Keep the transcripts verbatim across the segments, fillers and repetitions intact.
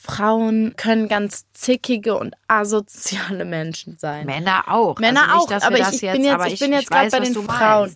Frauen können ganz zickige und asoziale Menschen sein. Männer auch. Männer also nicht, auch, dass aber wir ich, das ich jetzt, bin jetzt, aber ich bin jetzt ich gerade weiß, bei was den du Frauen.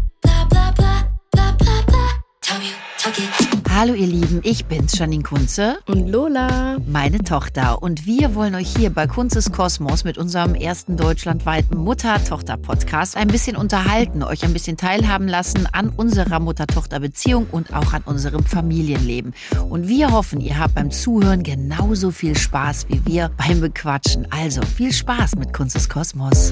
Hallo ihr Lieben, ich bin's, Janine Kunze. Und Lola. Meine Tochter. Und wir wollen euch hier bei Kunzes Kosmos mit unserem ersten deutschlandweiten Mutter-Tochter-Podcast ein bisschen unterhalten, euch ein bisschen teilhaben lassen an unserer Mutter-Tochter-Beziehung und auch an unserem Familienleben. Und wir hoffen, ihr habt beim Zuhören genauso viel Spaß wie wir beim Bequatschen. Also viel Spaß mit Kunzes Kosmos.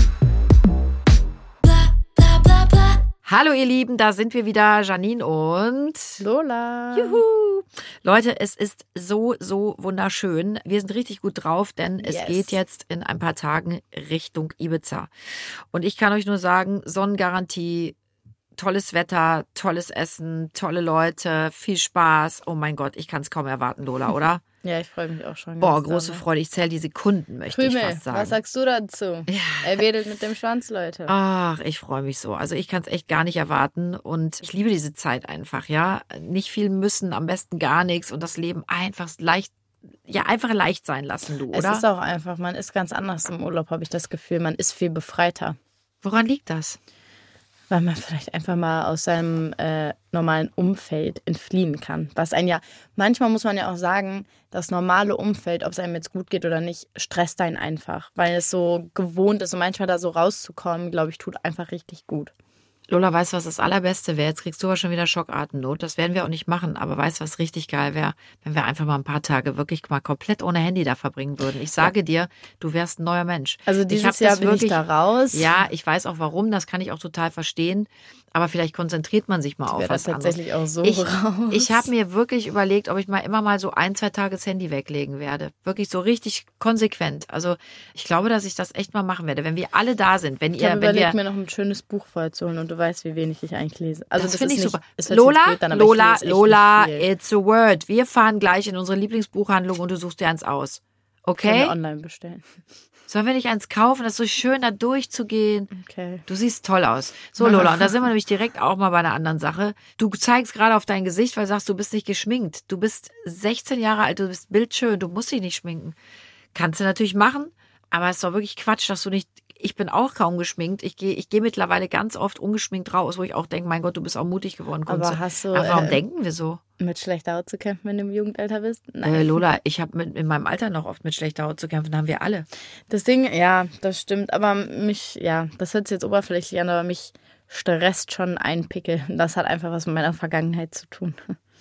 Hallo ihr Lieben, da sind wir wieder, Janine und Lola. Juhu. Leute, es ist so, so wunderschön. Wir sind richtig gut drauf, denn es Yes. geht jetzt in ein paar Tagen Richtung Ibiza. Und ich kann euch nur sagen, Sonnengarantie, tolles Wetter, tolles Essen, tolle Leute, viel Spaß. Oh mein Gott, ich kann es kaum erwarten, Lola, oder? Ja, ich freue mich auch schon. Boah, große Freude. Ich zähle die Sekunden, möchte Krümel, ich fast sagen. was sagst du dazu? Ja. Er wedelt mit dem Schwanz, Leute. Ach, ich freue mich so. Also ich kann es echt gar nicht erwarten und ich liebe diese Zeit einfach, ja. Nicht viel müssen, am besten gar nichts und das Leben einfach leicht, ja, einfach leicht sein lassen, du, oder? Es ist auch einfach, man ist ganz anders im Urlaub, habe ich das Gefühl. Man ist viel befreiter. Woran liegt das? Weil man vielleicht einfach mal aus seinem äh, normalen Umfeld entfliehen kann. Was einen ja, manchmal muss man ja auch sagen, das normale Umfeld, ob es einem jetzt gut geht oder nicht, stresst einen einfach. Weil es so gewohnt ist und manchmal da so rauszukommen, glaube ich, tut einfach richtig gut. Lola, weißt du, was das Allerbeste wäre? Jetzt kriegst du aber schon wieder Schockatemnot. Das werden wir auch nicht machen. Aber weißt du, was richtig geil wäre? Wenn wir einfach mal ein paar Tage wirklich mal komplett ohne Handy da verbringen würden. Ich sage ja. dir, du wärst ein neuer Mensch. Also dieses Jahr bin wirklich, ich da raus. Ja, ich weiß auch warum. Das kann ich auch total verstehen. Aber vielleicht konzentriert man sich mal ich auf was anderes. Tatsächlich auch so ich, raus. Ich habe mir wirklich überlegt, ob ich mal immer mal so ein, zwei Tage das Handy weglegen werde. Wirklich so richtig konsequent. Also ich glaube, dass ich das echt mal machen werde, wenn wir alle da sind. Wenn ich ihr, habe wenn überlegt, wir, mir noch ein schönes Buch vorzuholen und du weißt, wie wenig ich eigentlich lese. Also das, das, finde ich nicht, super. Ist Lola, blöd, dann, Lola, Lola, nicht it's a word. Wir fahren gleich in unsere Lieblingsbuchhandlung und du suchst dir eins aus. Okay? Können wir online bestellen. Sollen wir nicht eins kaufen? Das ist so schön, da durchzugehen. Okay. Du siehst toll aus. So, Lola, und da sind wir nämlich direkt auch mal bei einer anderen Sache. Du zeigst gerade auf dein Gesicht, weil du sagst, du bist nicht geschminkt. Du bist sechzehn Jahre alt, du bist bildschön, du musst dich nicht schminken. Kannst du natürlich machen, aber es ist doch wirklich Quatsch, dass du nicht... Ich bin auch kaum geschminkt. Ich gehe ich gehe mittlerweile ganz oft ungeschminkt raus, wo ich auch denke, mein Gott, du bist auch mutig geworden. Kunze. Aber hast du... Aber warum äh, denken wir so? Mit schlechter Haut zu kämpfen, wenn du im Jugendalter bist? Nein. Äh, Lola, ich habe in meinem Alter noch oft mit schlechter Haut zu kämpfen, haben wir alle. Das Ding, ja, das stimmt. Aber mich, ja, das hört sich jetzt oberflächlich an, aber mich stresst schon ein Pickel. Das hat einfach was mit meiner Vergangenheit zu tun.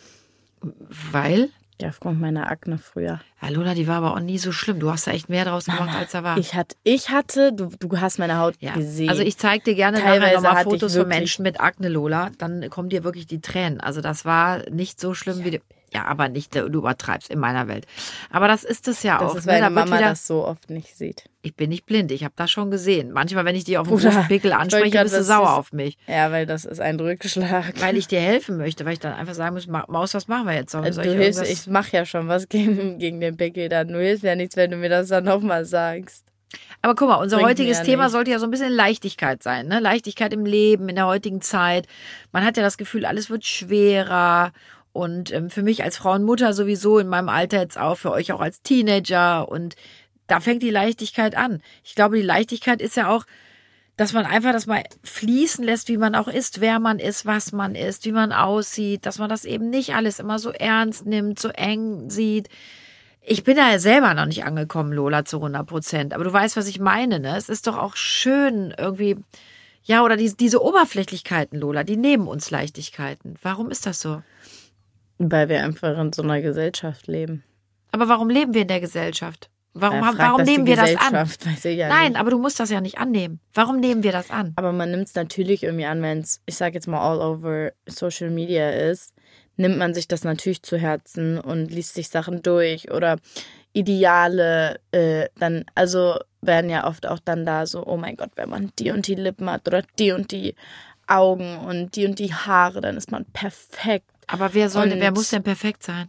Weil? Ja, aufgrund meiner Akne früher. Ja, Lola, die war aber auch nie so schlimm. Du hast da echt mehr draus gemacht, Mama, als da war. Ich hatte, ich hatte du, du hast meine Haut ja. gesehen. Also ich zeig dir gerne Teilweise nachher nochmal hatte ich Fotos von wirklich- Menschen mit Akne, Lola. Dann kommen dir wirklich die Tränen. Also das war nicht so schlimm wie... Die, ja, aber nicht, du übertreibst in meiner Welt. Aber das ist es ja das auch. ist, ne? weil Da die wird Mama wieder, das so oft nicht sieht. ich bin nicht blind, ich habe das schon gesehen. Manchmal, wenn ich die auf dem Bruder, Brustpickel ich anspreche, wollte grad bist du was sauer süß- auf mich. Ja, weil das ist ein Rückschlag. Weil ich dir helfen möchte, weil ich dann einfach sagen muss, Ma- Maus, was machen wir jetzt? Soll, soll du ich hilfst, irgendwas- ich mache ja schon was gegen, gegen den Pickel dann. Du hilfst ja nichts, wenn du mir das dann nochmal sagst. Aber guck mal, unser Bringt heutiges mir ja Thema nichts. sollte ja so ein bisschen Leichtigkeit sein, ne? Leichtigkeit im Leben, in der heutigen Zeit. Man hat ja das Gefühl, alles wird schwerer. Und ähm, für mich als Frau und Mutter sowieso in meinem Alter jetzt auch, für euch auch als Teenager. Und da fängt die Leichtigkeit an. Ich glaube, die Leichtigkeit ist ja auch, dass man einfach das mal fließen lässt, wie man auch ist, wer man ist, was man ist, wie man aussieht. Dass man das eben nicht alles immer so ernst nimmt, so eng sieht. Ich bin da ja selber noch nicht angekommen, Lola, zu hundert Prozent. Aber du weißt, was ich meine, ne? Es ist doch auch schön irgendwie, ja, oder diese, diese Oberflächlichkeiten, Lola, die nehmen uns Leichtigkeiten. Warum ist das so? Weil wir einfach in so einer Gesellschaft leben. Aber warum leben wir in der Gesellschaft? Warum, Ja, haben, frag warum das die nehmen wir das an? Gesellschaft, weiß ich ja Nein, nicht. aber du musst das ja nicht annehmen. Warum nehmen wir das an? Aber man nimmt es natürlich irgendwie an, wenn es, ich sage jetzt mal, all over Social Media ist, nimmt man sich das natürlich zu Herzen und liest sich Sachen durch oder Ideale, äh, dann, also werden ja oft auch dann da so, oh mein Gott, wenn man die und die Lippen hat oder die und die Augen und die und die Haare, dann ist man perfekt. Aber wer soll, Und- wer muss denn perfekt sein?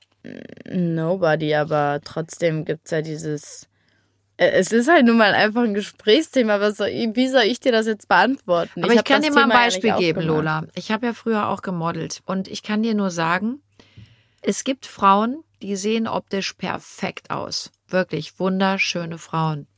Nobody, aber trotzdem gibt es ja dieses, äh, es ist halt nun mal einfach ein Gesprächsthema, was soll, ich- wie soll ich dir das jetzt beantworten? Aber ich, hab kann das dir mal ein Thema ja Beispiel nicht geben, aufgemacht. Lola. Ich habe ja früher auch gemodelt und ich kann dir nur sagen, es gibt Frauen, die sehen optisch perfekt aus. Wirklich wunderschöne Frauen.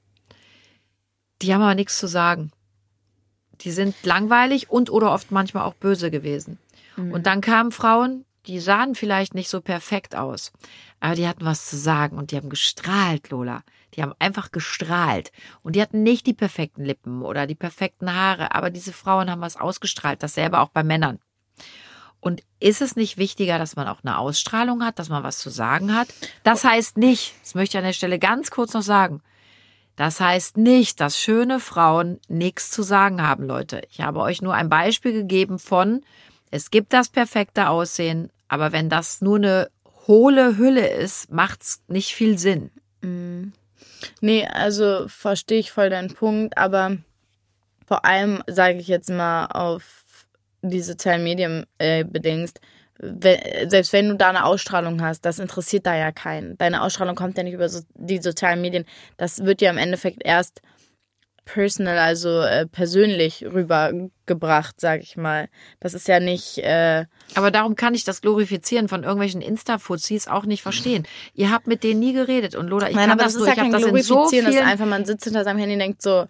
Die haben aber nichts zu sagen. Die sind langweilig und oder oft manchmal auch böse gewesen. Mhm. Und dann kamen Frauen, die sahen vielleicht nicht so perfekt aus, aber die hatten was zu sagen und die haben gestrahlt, Lola. Die haben einfach gestrahlt und die hatten nicht die perfekten Lippen oder die perfekten Haare, aber diese Frauen haben was ausgestrahlt, dasselbe auch bei Männern. Und ist es nicht wichtiger, dass man auch eine Ausstrahlung hat, dass man was zu sagen hat? Das heißt nicht, das möchte ich an der Stelle ganz kurz noch sagen, das heißt nicht, dass schöne Frauen nichts zu sagen haben, Leute. Ich habe euch nur ein Beispiel gegeben von, es gibt das perfekte Aussehen, aber wenn das nur eine hohle Hülle ist, macht's nicht viel Sinn. Mm. Nee, also verstehe ich voll deinen Punkt, aber vor allem sage ich jetzt mal auf die sozialen Medien äh, bedingst, wenn, selbst wenn du da eine Ausstrahlung hast, das interessiert da ja keinen. Deine Ausstrahlung kommt ja nicht über so, die sozialen Medien. Das wird ja im Endeffekt erst personal, also äh, persönlich rübergebracht, sag ich mal. Das ist ja nicht... Äh Aber darum kann ich das Glorifizieren von irgendwelchen Insta-Fuzis auch nicht verstehen. Ihr habt mit denen nie geredet. Und Lola, ich Nein, kann aber das das ist nur, ja ich kein habe das in so Glorifizieren, das vielen... ist einfach, man sitzt hinter seinem Handy und denkt so,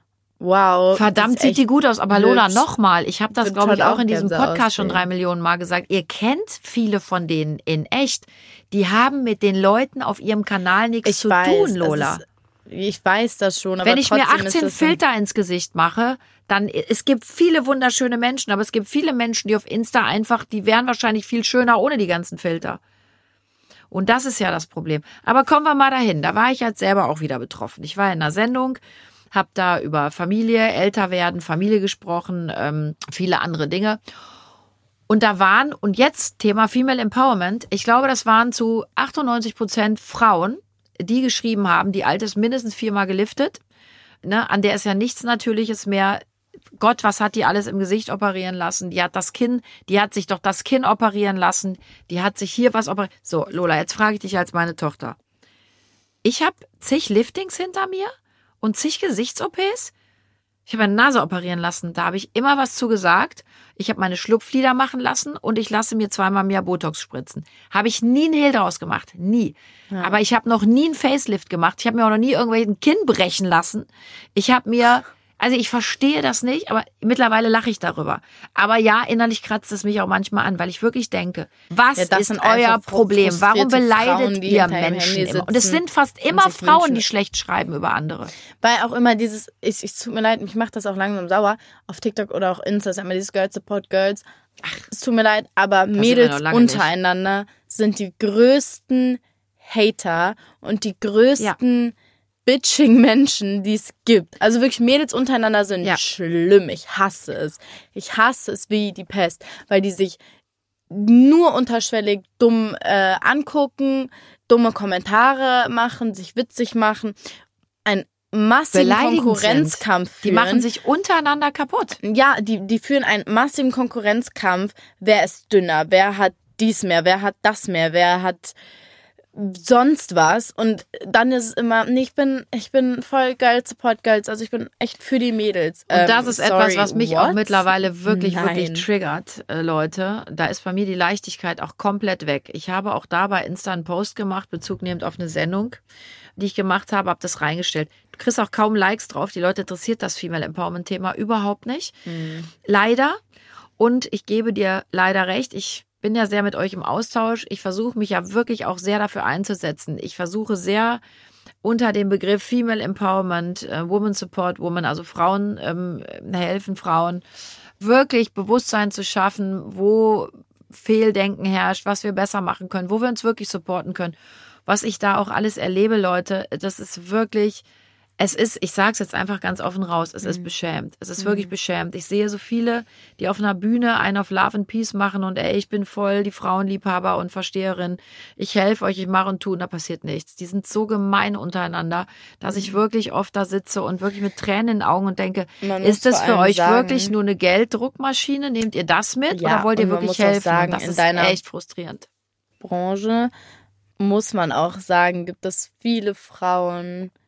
wow. Verdammt, sieht die gut aus. Aber Lola, nochmal, ich habe das, glaube ich, auch in diesem Podcast schon drei Millionen Mal gesagt. Ihr kennt viele von denen in echt. Die haben mit den Leuten auf ihrem Kanal nichts ich zu weiß, tun, Lola. Ist, ich weiß das schon, aber wenn ich mir trotzdem achtzehn ist das Filter ins Gesicht mache, dann, es gibt viele wunderschöne Menschen, aber es gibt viele Menschen, die auf Insta einfach, die wären wahrscheinlich viel schöner ohne die ganzen Filter. Und das ist ja das Problem. Aber kommen wir mal dahin. Da war ich jetzt selber auch wieder betroffen. Ich war in einer Sendung, habe da über Familie, Älterwerden, Familie gesprochen, ähm, viele andere Dinge. Und da waren, und jetzt Thema Female Empowerment, ich glaube, das waren zu achtundneunzig Prozent Frauen, die geschrieben haben, die Alte ist mindestens viermal geliftet, ne, an der ist ja nichts Natürliches mehr. Gott, was hat die alles im Gesicht operieren lassen? Die hat das Kinn, die hat sich doch das Kinn operieren lassen, die hat sich hier was operiert. So, Lola, jetzt frage ich dich als meine Tochter. Ich habe zig Liftings hinter mir und zig Gesichts-O Ps. Ich habe meine Nase operieren lassen, da habe ich immer was zu gesagt. Ich habe meine Schlupflider machen lassen und ich lasse mir zweimal im Jahr Botox spritzen. Habe ich nie einen Hehl draus gemacht, nie. Ja. Aber ich habe noch nie einen Facelift gemacht. Ich habe mir auch noch nie irgendwelchen Kinn brechen lassen. Ich habe mir... Also ich verstehe das nicht, aber mittlerweile lache ich darüber. Aber ja, innerlich kratzt es mich auch manchmal an, weil ich wirklich denke, was ja, ist euer Problem? Warum beleidet Frauen, ihr Menschen immer? Und es sind fast immer Frauen, wünschen. Die schlecht schreiben über andere. Weil auch immer dieses, ich, ich tut mir leid, mich macht das auch langsam sauer, auf TikTok oder auch Insta, ist immer dieses Girls Support Girls. Ach, es tut mir leid, aber das Mädels untereinander nicht. Sind die größten Hater und die größten... Ja. bitching Menschen, die es gibt. Also wirklich Mädels untereinander sind ja. schlimm. Ich hasse es. Ich hasse es wie die Pest, weil die sich nur unterschwellig dumm äh, angucken, dumme Kommentare machen, sich witzig machen, ein massiven Konkurrenzkampf sind. führen. Die machen sich untereinander kaputt. Ja, die, die führen einen massiven Konkurrenzkampf. Wer ist dünner? Wer hat dies mehr? Wer hat das mehr? Wer hat sonst was? Und dann ist es immer, nee, ich bin, ich bin voll geil Support Girls, also ich bin echt für die Mädels. Und das ist ähm, sorry, etwas, was mich what? auch mittlerweile wirklich, Nein. wirklich triggert, äh, Leute. Da ist bei mir die Leichtigkeit auch komplett weg. Ich habe auch da bei Insta einen Post gemacht, bezugnehmend auf eine Sendung, die ich gemacht habe, habe das reingestellt. Du kriegst auch kaum Likes drauf. Die Leute interessiert das Female Empowerment Thema überhaupt nicht. Mhm. Leider. Und ich gebe dir leider recht, ich bin ja sehr mit euch im Austausch. Ich versuche mich ja wirklich auch sehr dafür einzusetzen. Ich versuche sehr unter dem Begriff Female Empowerment, äh, Woman Support Woman, also Frauen ähm, helfen Frauen, wirklich Bewusstsein zu schaffen, wo Fehldenken herrscht, was wir besser machen können, wo wir uns wirklich supporten können. Was ich da auch alles erlebe, Leute, das ist wirklich... Es ist, ich sage es jetzt einfach ganz offen raus, es mhm. ist beschämt. Es ist mhm. wirklich beschämt. Ich sehe so viele, die auf einer Bühne einen auf Love and Peace machen und ey, ich bin voll die Frauenliebhaber und Versteherin. Ich helfe euch, ich mache und tue und da passiert nichts. Die sind so gemein untereinander, dass ich wirklich oft da sitze und wirklich mit Tränen in den Augen und denke, ist das für euch sagen, wirklich nur eine Gelddruckmaschine? Nehmt ihr das mit ja, oder wollt ihr wirklich helfen? Sagen, das ist echt frustrierend. Branche muss man auch sagen, gibt es viele Frauen,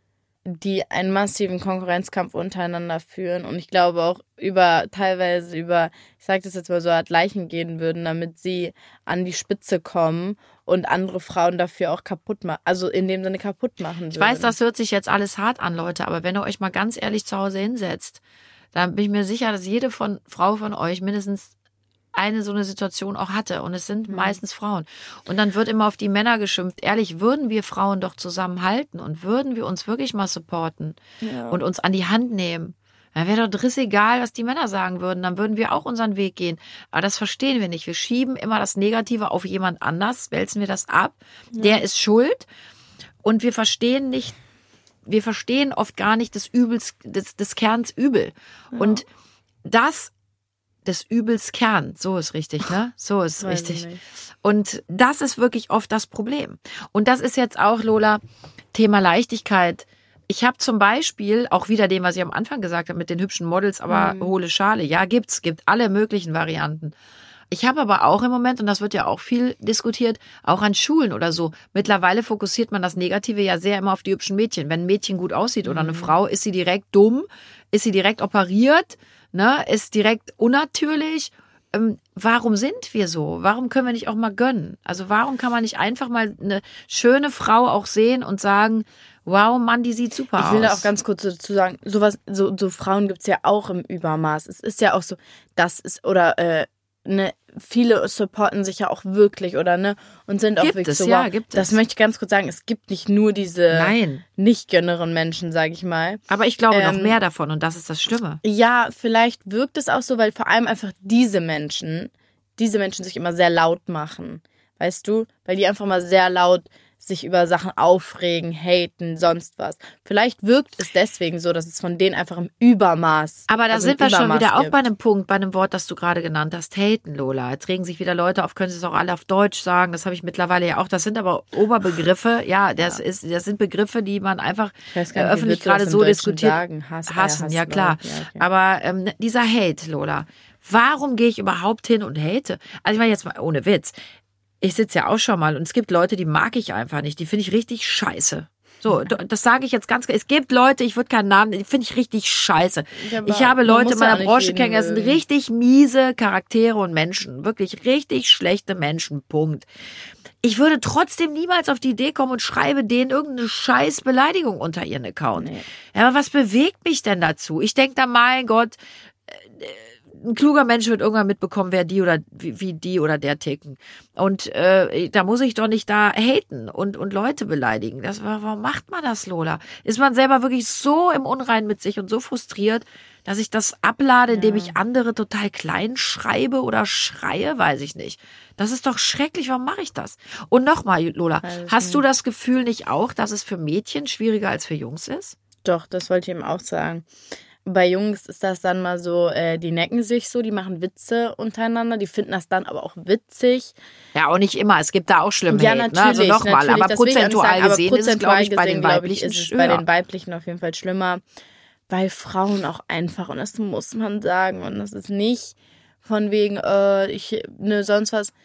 die einen massiven Konkurrenzkampf untereinander führen und ich glaube auch über, teilweise über, ich sage das jetzt mal so, Art Leichen gehen würden, damit sie an die Spitze kommen und andere Frauen dafür auch kaputt machen, also in dem Sinne kaputt machen würden. Ich weiß, das hört sich jetzt alles hart an, Leute, aber wenn ihr euch mal ganz ehrlich zu Hause hinsetzt, dann bin ich mir sicher, dass jede von, Frau von euch mindestens eine so eine Situation auch hatte. Und es sind mhm. meistens Frauen. Und dann wird immer auf die Männer geschimpft. Ehrlich, würden wir Frauen doch zusammenhalten und würden wir uns wirklich mal supporten ja. und uns an die Hand nehmen, dann wäre doch rissegal, was die Männer sagen würden. Dann würden wir auch unseren Weg gehen. Aber das verstehen wir nicht. Wir schieben immer das Negative auf jemand anders, wälzen wir das ab. Ja. Der ist schuld. Und wir verstehen nicht, wir verstehen oft gar nicht des Übels, des, des Kerns Übel. Ja. Und das des Übels Kern, so ist richtig, ne? So ist Weiß richtig. Und das ist wirklich oft das Problem. Und das ist jetzt auch, Lola, Thema Leichtigkeit. Ich habe zum Beispiel, auch wieder dem, was ich am Anfang gesagt habe, mit den hübschen Models, aber mhm. hohle Schale. Ja, gibt's, gibt alle möglichen Varianten. Ich habe aber auch im Moment, und das wird ja auch viel diskutiert, auch an Schulen oder so. Mittlerweile fokussiert man das Negative ja sehr immer auf die hübschen Mädchen. Wenn ein Mädchen gut aussieht oder eine mhm. Frau, ist sie direkt dumm, ist sie direkt operiert, ne, ist direkt unnatürlich. Ähm, warum sind wir so? Warum können wir nicht auch mal gönnen? Also warum kann man nicht einfach mal eine schöne Frau auch sehen und sagen, wow, Mann, die sieht super aus. Ich will da auch ganz kurz dazu sagen, sowas, so, so Frauen gibt's ja auch im Übermaß. Es ist ja auch so, das ist, oder äh, ne, viele supporten sich ja auch wirklich, oder ne, und sind auch gibt wirklich es, so, ja, wow, gibt das es. möchte ich ganz kurz sagen, es gibt nicht nur diese Nein. nicht gönneren Menschen, sage ich mal. Aber ich glaube ähm, noch mehr davon und das ist das Schlimme. Ja, vielleicht wirkt es auch so, weil vor allem einfach diese Menschen, diese Menschen sich immer sehr laut machen, weißt du, weil die einfach mal sehr laut sich über Sachen aufregen, haten, sonst was. Vielleicht wirkt es deswegen so, dass es von denen einfach im Übermaß Aber da also sind wir schon Übermaß wieder gibt. auch bei einem Punkt, bei einem Wort, das du gerade genannt hast, haten, Lola. Jetzt regen sich wieder Leute auf, können sie es auch alle auf Deutsch sagen, das habe ich mittlerweile ja auch. Das sind aber Oberbegriffe, ja, das ja. ist, das sind Begriffe, die man einfach ich weiß gar nicht, öffentlich gerade so diskutiert. Sagen? Hass, hassen, ja klar. Ja, okay. Aber ähm, dieser Hate, Lola, warum gehe ich überhaupt hin und hate? Also ich meine jetzt mal ohne Witz. Ich sitze ja auch schon mal und es gibt Leute, die mag ich einfach nicht. Die finde ich richtig scheiße. So, das sage ich jetzt ganz klar. Es gibt Leute, ich würde keinen Namen, die finde ich richtig scheiße. Ja, ich habe Leute in meiner Branche kennengelernt, das sind richtig miese Charaktere und Menschen. Wirklich richtig schlechte Menschen. Punkt. Ich würde trotzdem niemals auf die Idee kommen und schreibe denen irgendeine scheiß Beleidigung unter ihren Account. Nee. Ja, aber was bewegt mich denn dazu? Ich denke da, mein Gott, äh, ein kluger Mensch wird irgendwann mitbekommen, wer die oder wie, wie die oder der ticken. Und äh, da muss ich doch nicht da haten und und Leute beleidigen. Das, warum macht man das, Lola? Ist man selber wirklich so im Unrein mit sich und so frustriert, dass ich das ablade, ja. indem ich andere total klein schreibe oder schreie? Weiß ich nicht. Das ist doch schrecklich. Warum mache ich das? Und nochmal, Lola, hast nicht. du das Gefühl nicht auch, dass es für Mädchen schwieriger als für Jungs ist? Doch, das wollte ich eben auch sagen. Bei Jungs ist das dann mal so, äh, die necken sich so, die machen Witze untereinander, die finden das dann aber auch witzig. Ja, auch nicht immer, es gibt da auch schlimme Ja, Hate, natürlich, ne? Also nochmal, aber prozentual sagen, gesehen aber ist es, glaube ich, bei gesehen, den Weiblichen ich, ist es bei den Weiblichen auf jeden Fall schlimmer. Bei Frauen auch einfach, und das muss man sagen, und das ist nicht von wegen, äh, ich, ne, sonst was.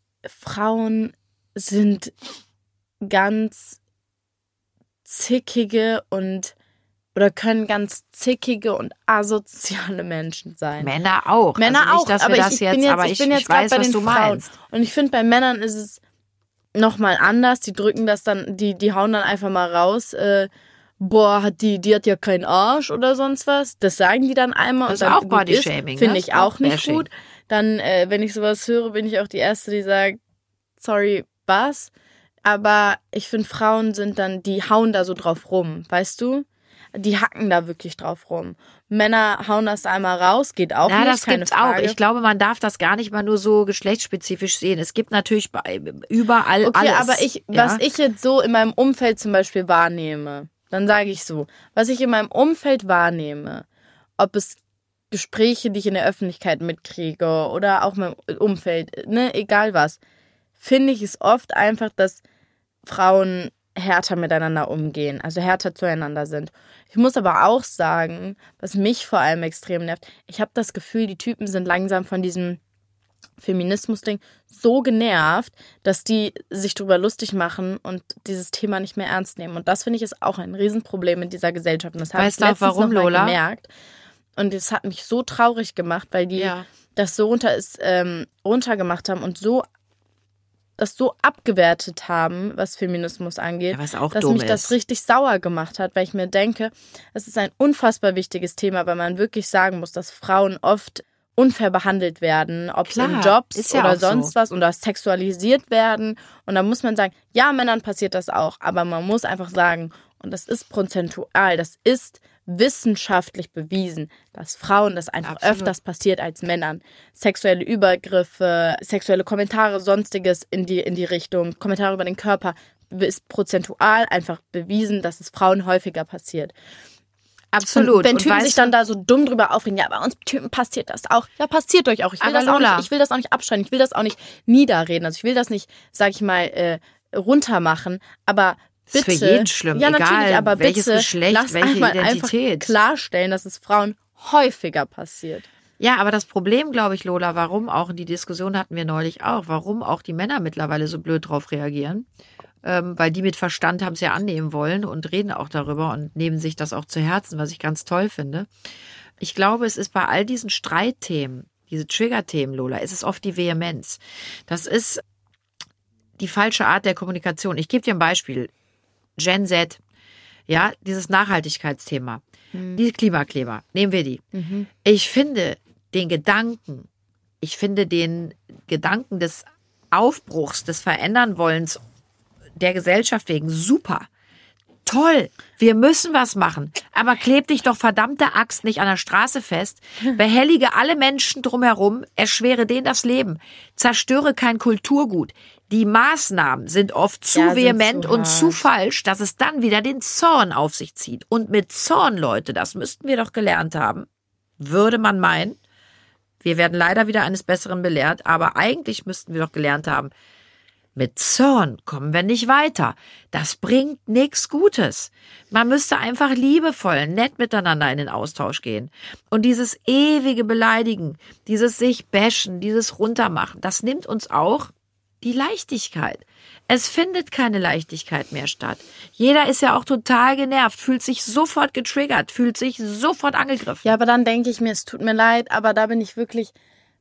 Frauen sind ganz zickige und oder können ganz zickige und asoziale Menschen sein. Männer auch. Männer also nicht, auch, dass aber wir ich, das ich jetzt, bin jetzt, aber ich ich, bin jetzt ich weiß, bei was den du Frauen. meinst. Und ich finde, bei Männern ist es nochmal anders. Die drücken das dann, die, die hauen dann einfach mal raus, äh, boah, hat die, die hat ja keinen Arsch oder sonst was. Das sagen die dann einmal. Das und ist dann auch Bodyshaming. Finde ich auch, auch nicht Bashing. gut. Dann, äh, wenn ich sowas höre, bin ich auch die Erste, die sagt, sorry, was? Aber ich finde, Frauen sind dann, die hauen da so drauf rum, weißt du? Die hacken da wirklich drauf rum. Männer hauen das einmal raus, geht auch ja, nicht, das keine gibt's Frage. auch. Ich glaube, man darf das gar nicht mal nur so geschlechtsspezifisch sehen. Es gibt natürlich überall okay, alles. aber ich, ja? was ich jetzt so in meinem Umfeld zum Beispiel wahrnehme, dann sage ich so, was ich in meinem Umfeld wahrnehme, ob es Gespräche, die ich in der Öffentlichkeit mitkriege oder auch mein Umfeld, ne, egal was, finde ich es oft einfach, dass Frauen härter miteinander umgehen, also härter zueinander sind. Ich muss aber auch sagen, was mich vor allem extrem nervt, ich habe das Gefühl, die Typen sind langsam von diesem Feminismus-Ding so genervt, dass die sich drüber lustig machen und dieses Thema nicht mehr ernst nehmen. Und das, finde ich, ist auch ein Riesenproblem in dieser Gesellschaft. Und das habe ich letztens warum, noch mal Lola? gemerkt. Und das hat mich so traurig gemacht, weil die Ja. das so runter ist, ähm, runtergemacht haben und so das so abgewertet haben, was Feminismus angeht, Ja, was auch dass dumm mich das ist. richtig sauer gemacht hat, weil ich mir denke, es ist ein unfassbar wichtiges Thema, weil man wirklich sagen muss, dass Frauen oft unfair behandelt werden, ob es in Klar, Jobs ist ja oder auch sonst so. was oder sexualisiert werden. Und da muss man sagen, ja, Männern passiert das auch, aber man muss einfach sagen, und das ist prozentual, das ist wissenschaftlich bewiesen, dass Frauen das einfach Absolut. öfters passiert als Männern. Sexuelle Übergriffe, sexuelle Kommentare, sonstiges in die, in die Richtung, Kommentare über den Körper, ist prozentual einfach bewiesen, dass es Frauen häufiger passiert. Absolut. Und wenn Und Typen weißt sich du- dann da so dumm drüber aufregen, ja, bei uns Typen passiert das auch. Ja, passiert euch auch. Ich will, Aber das auch Lola. nicht, ich will das auch nicht abstreiten. Ich will das auch nicht niederreden. Also ich will das nicht, sag ich mal, äh, runtermachen. Aber Ist bitte. für jeden schlimm, ja, egal, natürlich, aber welches bitte Geschlecht, lasst welche einmal Identität. einfach klarstellen, dass es Frauen häufiger passiert. Ja, aber das Problem, glaube ich, Lola, warum auch, und die Diskussion hatten wir neulich auch, warum auch die Männer mittlerweile so blöd drauf reagieren, ähm, weil die mit Verstand haben es ja annehmen wollen und reden auch darüber und nehmen sich das auch zu Herzen, was ich ganz toll finde. Ich glaube, es ist bei all diesen Streitthemen, diese Triggerthemen, Lola, ist es oft die Vehemenz. Das ist die falsche Art der Kommunikation. Ich gebe dir ein Beispiel. Gen Z, ja, dieses Nachhaltigkeitsthema, die Klimakleber, nehmen wir die. Ich finde den Gedanken, ich finde den Gedanken des Aufbruchs, des Verändernwollens der Gesellschaft wegen super. Toll, wir müssen was machen. Aber kleb dich doch verdammte Axt nicht an der Straße fest. Behellige alle Menschen drumherum, erschwere denen das Leben. Zerstöre kein Kulturgut. Die Maßnahmen sind oft zu Ja, sind vehement zu und zu hart. falsch, dass es dann wieder den Zorn auf sich zieht. Und mit Zorn, Leute, das müssten wir doch gelernt haben, würde man meinen, wir werden leider wieder eines Besseren belehrt, aber eigentlich müssten wir doch gelernt haben, mit Zorn kommen wir nicht weiter. Das bringt nichts Gutes. Man müsste einfach liebevoll, nett miteinander in den Austausch gehen. Und dieses ewige Beleidigen, dieses sich bashen, dieses Runtermachen, das nimmt uns auch die Leichtigkeit. Es findet keine Leichtigkeit mehr statt. Jeder ist ja auch total genervt, fühlt sich sofort getriggert, fühlt sich sofort angegriffen. Ja, aber dann denke ich mir, es tut mir leid, aber da bin ich wirklich,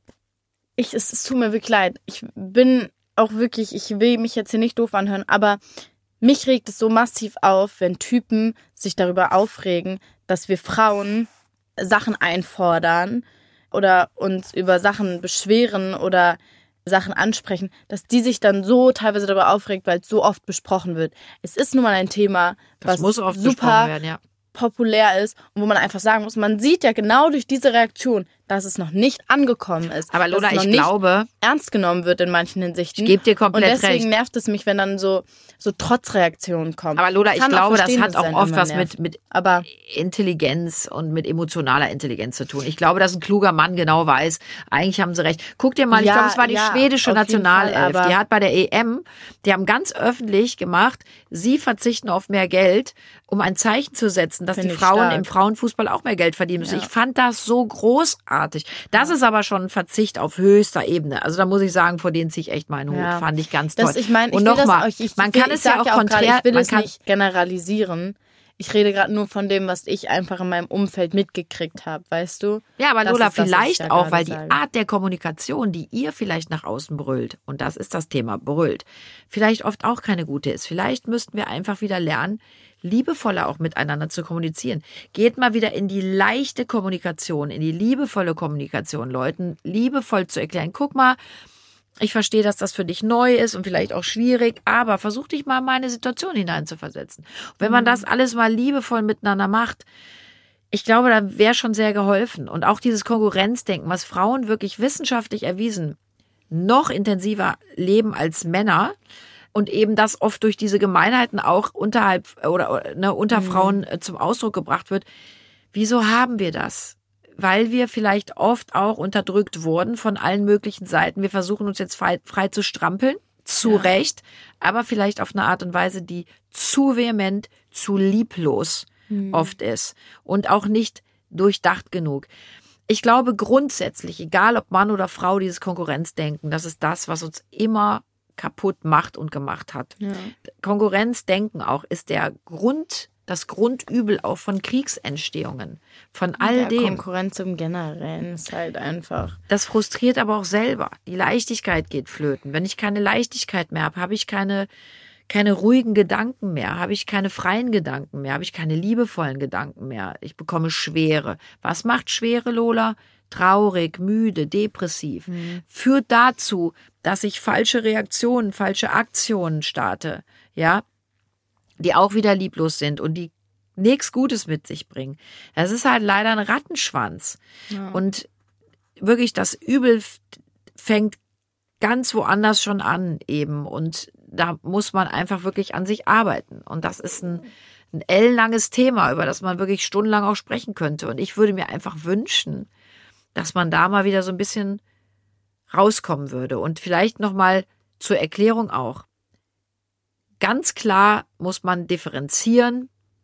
ich, es, es tut mir wirklich leid. Ich bin auch wirklich, ich will mich jetzt hier nicht doof anhören, aber mich regt es so massiv auf, wenn Typen sich darüber aufregen, dass wir Frauen Sachen einfordern oder uns über Sachen beschweren oder Sachen ansprechen, dass die sich dann so teilweise darüber aufregt, weil es so oft besprochen wird. Es ist nun mal ein Thema, Das was muss oft super besprochen werden, ja. populär ist und wo man einfach sagen muss, man sieht ja genau durch diese Reaktion, dass es noch nicht angekommen ist. Aber Lola, dass es noch ich nicht glaube, ernst genommen wird in manchen Hinsichten. Ich gebe dir komplett Und deswegen recht. nervt es mich, wenn dann so, so Trotzreaktionen kommen. aber Lola, ich kann auch glaube, das verstehen, hat dass auch es einen oft immer was nervt. mit, mit Aber Intelligenz und mit emotionaler Intelligenz zu tun. Ich glaube, dass ein kluger Mann genau weiß, eigentlich haben sie recht. Guck dir mal, ich Ja, glaube, es war die ja, schwedische auf jeden Nationalelf. Fall, aber- Die hat bei der E M, die haben ganz öffentlich gemacht, sie verzichten auf mehr Geld, um ein Zeichen zu setzen, dass Finde die ich Frauen stark. im Frauenfußball auch mehr Geld verdienen müssen. Ja. Ich fand das so großartig. Das ist aber schon ein Verzicht auf höchster Ebene. Also da muss ich sagen, vor denen ziehe ich echt meinen Hut. Ja. Fand ich ganz toll. das, ich meine, ich und will das nochmal, auch, ich, man will, kann ich es ja sag auch gerade, konträr, ich will man es kann, nicht generalisieren. Ich rede gerade nur von dem, was ich einfach in meinem Umfeld mitgekriegt habe, weißt du? Ja, aber Das Lola, ist das, was ich vielleicht ja auch, gerade weil die sage. Art der Kommunikation, die ihr vielleicht nach außen brüllt, und das ist das Thema, brüllt, vielleicht oft auch keine gute ist. Vielleicht müssten wir einfach wieder lernen, liebevoller auch miteinander zu kommunizieren. Geht mal wieder in die leichte Kommunikation, in die liebevolle Kommunikation, Leuten liebevoll zu erklären. Guck mal, ich verstehe, dass das für dich neu ist und vielleicht auch schwierig, aber versuch dich mal in meine Situation hineinzuversetzen. Und wenn man das alles mal liebevoll miteinander macht, ich glaube, da wäre schon sehr geholfen. Und auch dieses Konkurrenzdenken, was Frauen wirklich wissenschaftlich erwiesen noch intensiver leben als Männer und eben das oft durch diese Gemeinheiten auch unterhalb oder, oder ne, unter Frauen äh, zum Ausdruck gebracht wird. Wieso haben wir das? Weil wir vielleicht oft auch unterdrückt wurden von allen möglichen Seiten. Wir versuchen uns jetzt frei, frei zu strampeln, zu Ja. Recht, aber vielleicht auf eine Art und Weise, die zu vehement, zu lieblos oft ist und auch nicht durchdacht genug. ich glaube grundsätzlich, egal ob Mann oder Frau, dieses Konkurrenzdenken, das ist das, was uns immer kaputt macht und gemacht hat. Ja. Konkurrenzdenken auch ist der Grund, das Grundübel auch von Kriegsentstehungen, von all ja, dem. Konkurrenz im Generellen ist halt einfach. Das frustriert aber auch selber. Die Leichtigkeit geht flöten. Wenn ich keine Leichtigkeit mehr habe, habe ich keine, keine ruhigen Gedanken mehr, habe ich keine freien Gedanken mehr, habe ich keine liebevollen Gedanken mehr. Ich bekomme Schwere. Was macht Schwere, Lola? Traurig, müde, depressiv. Mhm. Führt dazu, dass ich falsche Reaktionen, falsche Aktionen starte, ja, die auch wieder lieblos sind und die nichts Gutes mit sich bringen. Das ist halt leider ein Rattenschwanz. Ja. Und wirklich das Übel fängt ganz woanders schon an eben. Und da muss man einfach wirklich an sich arbeiten. Und das ist ein, ein ellenlanges Thema, über das man wirklich stundenlang auch sprechen könnte. Und ich würde mir einfach wünschen, dass man da mal wieder so ein bisschen rauskommen würde. Und vielleicht nochmal zur Erklärung auch. Ganz klar muss man differenzieren,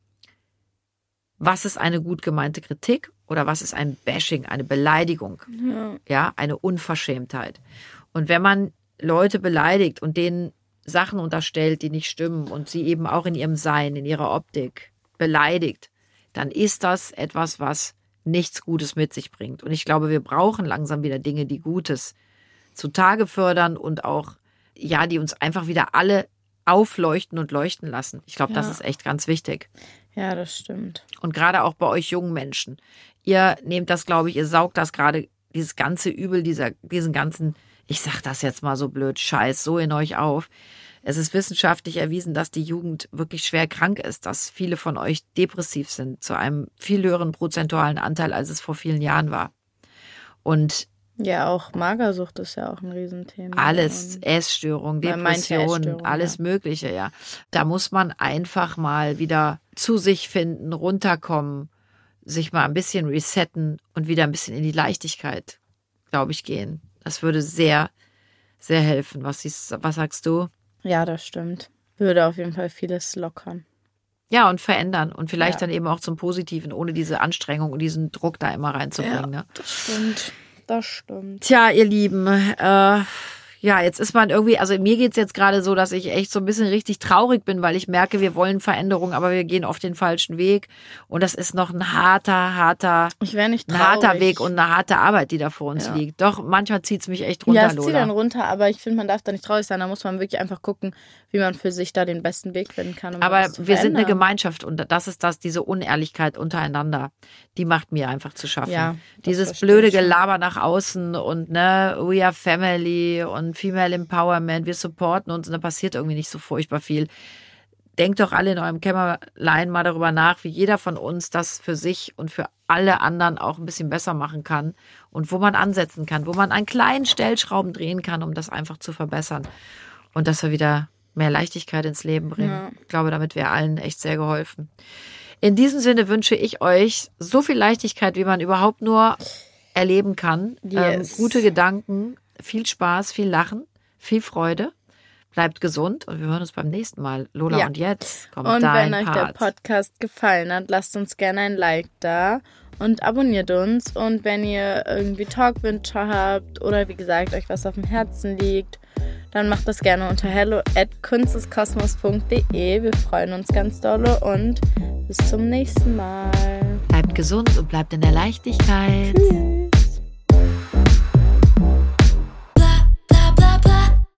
was ist eine gut gemeinte Kritik oder was ist ein Bashing, eine Beleidigung, ja, ja eine Unverschämtheit. Und wenn man Leute beleidigt und denen Sachen unterstellt, die nicht stimmen und sie eben auch in ihrem Sein, in ihrer Optik beleidigt, dann ist das etwas, was nichts Gutes mit sich bringt. Und ich glaube, wir brauchen langsam wieder Dinge, die Gutes zutage fördern und auch, ja, die uns einfach wieder alle aufleuchten und leuchten lassen. Ich glaube, ja, das ist echt ganz wichtig. Ja, das stimmt. Und gerade auch bei euch jungen Menschen. Ihr nehmt das, glaube ich, ihr saugt das gerade, dieses ganze Übel, dieser, diesen ganzen, ich sag das jetzt mal so blöd, Scheiß, so in euch auf. Es ist wissenschaftlich erwiesen, dass die Jugend wirklich schwer krank ist, dass viele von euch depressiv sind, zu einem viel höheren prozentualen Anteil, als es vor vielen Jahren war. Und ja, auch Magersucht ist ja auch ein Riesenthema. Alles, Essstörung, Depression, Essstörung, alles ja. Mögliche, ja. Da muss man einfach mal wieder zu sich finden, runterkommen, sich mal ein bisschen resetten und wieder ein bisschen in die Leichtigkeit, glaube ich, gehen. Das würde sehr, sehr helfen. Was, siehst, was sagst du? Ja, das stimmt. Würde auf jeden Fall vieles lockern. Ja, und verändern und vielleicht ja. dann eben auch zum Positiven, ohne diese Anstrengung und diesen Druck da immer reinzubringen. Ja, ne? Das stimmt. Das stimmt. Tja, ihr Lieben, äh, ja, jetzt ist man irgendwie, also mir geht's jetzt gerade so, dass ich echt so ein bisschen richtig traurig bin, weil ich merke, wir wollen Veränderung, aber wir gehen auf den falschen Weg. Und das ist noch ein harter, harter, ich wär nicht ein harter Weg und eine harte Arbeit, die da vor uns ja. liegt. Doch, manchmal zieht's mich echt runter, ja, es Lola. zieht dann runter, aber ich finde, man darf da nicht traurig sein. Da muss man wirklich einfach gucken, wie man für sich da den besten Weg finden kann. Um aber wir sind eine Gemeinschaft und das ist das, diese Unehrlichkeit untereinander, die macht mir einfach zu schaffen. Ja, dieses blöde Gelaber nach außen und ne, we are family und Female Empowerment, wir supporten uns und da passiert irgendwie nicht so furchtbar viel. Denkt doch alle in eurem Kämmerlein mal darüber nach, wie jeder von uns das für sich und für alle anderen auch ein bisschen besser machen kann und wo man ansetzen kann, wo man an kleinen Stellschrauben drehen kann, um das einfach zu verbessern und dass wir wieder mehr Leichtigkeit ins Leben bringen. Ja. Ich glaube, damit wäre allen echt sehr geholfen. In diesem Sinne wünsche ich euch so viel Leichtigkeit, wie man überhaupt nur erleben kann. Yes. Ähm, gute Gedanken, viel Spaß, viel Lachen, viel Freude. Bleibt gesund und wir hören uns beim nächsten Mal. Lola, ja. und jetzt kommt und dein wenn euch Part. der Podcast gefallen hat, lasst uns gerne ein Like da und abonniert uns. Und wenn ihr irgendwie Talkwünsche habt oder wie gesagt, euch was auf dem Herzen liegt, dann macht das gerne unter hello at kunsteskosmos punkt de. Wir freuen uns ganz dolle und bis zum nächsten Mal. Bleibt gesund und bleibt in der Leichtigkeit. Tschüss.